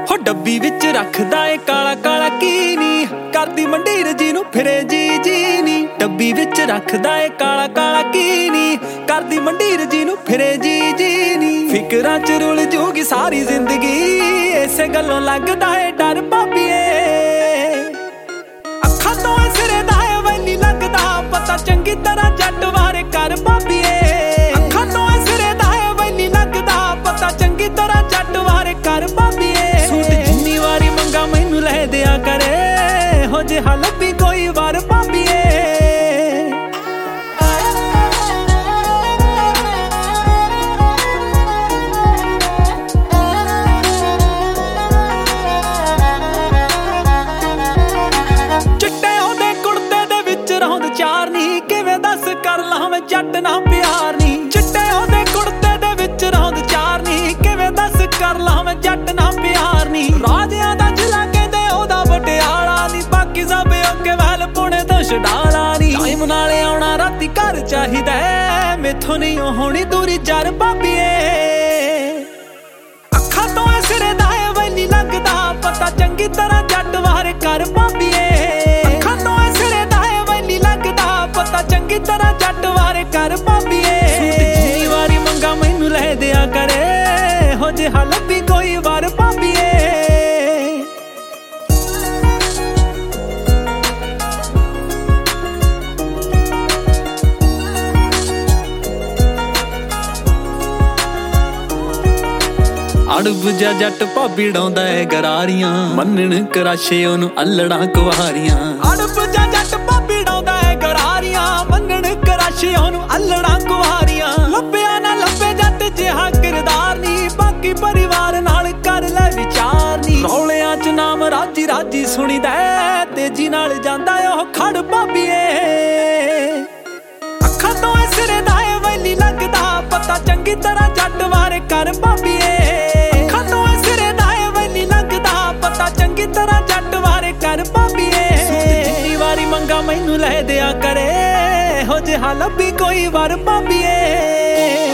ਹੋ ਡੱਬੀ ਵਿੱਚ ਰੱਖਦਾ ਏ ਕਾਲਾ ਕਾਲਾ ਕੀ ਨੀ, ਕਰਦੀ ਮੰਡੀਰ ਜੀ ਨੂੰ ਫਿਰੇ ਜੀ ਜੀ ਨੀ। ਡੱਬੀ ਵਿੱਚ ਰੱਖਦਾ ਏ ਕਾਲਾ ਕਾਲਾ ਕੀ ਨੀ, ਕਰਦੀ ਮੰਡੀਰ ਜੀ ਨੂੰ ਫਿਰੇ ਜੀ ਜੀ ਨੀ। ਫਿਕਰਾਂ ਚ ਰੁਲ ਜੂਗੀ ਸਾਰੀ ਜ਼ਿੰਦਗੀ, ਇਸੇ ਗੱਲੋਂ ਲੱਗਦਾ ਏ ਡਰ ਭਾਬੀਏ। ਅੱਖਾਂ ਤੋਂ ਸਿਰੇ ਦਾ ਏ ਵੈਲੀ ਲੱਗਦਾ ਪਤਾ ਚੰਗੀ ਤਰ੍ਹਾਂ ਜੱਟ ਵਾਰੇ ਕਰ ਭਾਬੀਏ। ਅੱਖਾਂ ਤੋਂ ਸਿਰੇ ਦਾ ਏ ਵੈਲੀ ਲੱਗਦਾ ਪਤਾ ਚੰਗੀ ਤਰ੍ਹਾਂ ਜੱਟ ਵਾਰੇ ਕਰ ਭਾਬੀਏ। ਜਿੰਨੀ ਵਾਰੀ ਮੰਗਾ ਮੈਨੂੰ ਲੈ ਦਿਆ ਕਰੇ, ਹੋ ਜਿਹਾ ਲੱਭੀ ਕੋਈ ਵਾਰ ਭਾਬੀਏ। ਚਿੱਟੇ ਉਹਦੇ ਕੁੜਤੇ ਦੇ ਵਿੱਚ ਰੌਂਦ ਚਾਰ ਨੀ, ਕਿਵੇਂ ਦੱਸ ਕਰ ਲਾਂ ਮੈਂ ਜੱਟ ਨਾ ਪਿਆਰ ਨੀ। ਚਿੱਟੇ ਉਹਦੇ ਕੁੜਤੇ ਦੇ ਵਿੱਚ ਰੌਂਦ ਚਾਰ ਨੀ, ਕਿਵੇਂ ਦੱਸ ਕਰ ਲਾਂ ਮੈਂ ਜੱਟ ਨਾ ਪਿਆਰ ਨੀ। ਰਾਜਿਆਂ ਦਾ ਜ਼ਿਲ੍ਹਾ ਕਹਿੰਦੇ ਉਹਦਾ ਪਟਿਆਲਾ ਨੀ, ਬਾਕੀ ਸਭ ਓਕੇ ਵੈਲ ਪੁਣੇ ਤੋਂ ਛਡਾਲਾ ਨੀ। ਟਾਈਮ ਨਾਲ ਆਉਣਾ ਰਾਤੀ ਘਰ ਚਾਹੀਦਾ, ਮੈਥੋਂ ਨਹੀਂ ਹੋਣੀ ਦੂਰੀ ਜਰ ਭਾਬੀਏ। ਅੱਖਾਂ ਤੋਂ ਸਿਰੇ ਦਾ ਏ ਵੈਲੀ ਲੱਗਦਾ ਪਤਾ ਚੰਗੀ ਤਰ੍ਹਾਂ ਜੱਟ ਵਾਰੇ ਕਰ ਭਾਬੀਏ। ਅੱਖਾਂ ਤੋਂ ਸਿਰੇ ਦਾ ਏ ਵੈਲੀ ਲੱਗਦਾ ਪਤਾ ਚੰਗੀ ਤਰ੍ਹਾਂ ਜੱਟ ਵਾਰੇ ਕਰ ਭਾਬੀਏ। ਜਿੰਨੀ ਵਾਰੀ ਮੰਗਾ ਮੈਨੂੰ ਲੈ ਦਿਆ ਕਰੇ, ਹੋ ਜਿਹਾ ਲੱਭੀ ਕੋਈ ਵਾਰ ਭਾਬੀਏ। ਅੜਬ ਜਾ ਜੱਟ ਭਾਬੀ ਡਾਉਂਦਾ ਏ ਗਰਾਰੀਆਂ, ਮੰਨਣ ਕਰਾਸ਼ੇ ਉਹਨੂੰ ਅਲੜਾਂ ਕੁਵਾਰੀਆਂ। ਅੜਬ ਜਾ ਜੱਟ ਭਾਬੀ ਡਾਉਂਦਾ ਏ ਗਰਾਰੀਆਂ, ਮੰਨਣ ਕਰਾਸ਼ੇ ਉਹਨੂੰ ਅਲੜਾਂ ਕੁਵਾਰੀਆਂ। ਲੱਭਿਆ ਨਾ ਲੱਭੇ ਜੱਟ ਜਿਹਾ ਕਿਰਦਾਰ ਨੀ, ਬਾਕੀ ਪਰਿਵਾਰ ਨਾਲ ਕਰ ਲੈ ਵਿਚਾਰ ਨੀ। ਰੌਲਿਆਂ ਚ ਨਾਮ ਰਾਜੀ ਰਾਜੀ ਸੁਣੀਦਾ, ਤੇਜੀ ਨਾਲ ਜਾਂਦਾ ਉਹ ਖੜ ਭਾਬੀਏ। ਅੱਖਾਂ ਤੋਂ ਸਿਰੇ ਦਾ ਏ ਵੈਲੀ ਲੱਗਦਾ ਪਤਾ ਚੰਗੀ ਤਰ੍ਹਾਂ ਜੱਟ ਵਾਰੇ ਕਰ ਭਾਬੀਏ। ਚੰਗੀ ਤਰ੍ਹਾਂ ਜੱਟ ਵਾਰੇ ਕਰ ਭਾਬੀਏ। ਜਿੰਨੀ ਵਾਰੀ ਮੰਗਾ ਮੈਨੂੰ ਲੈ ਦਿਆ ਕਰੇ, ਹੋ ਜਿਹਾ ਲੱਭੀ ਕੋਈ ਵਾਰ ਭਾਬੀਏ।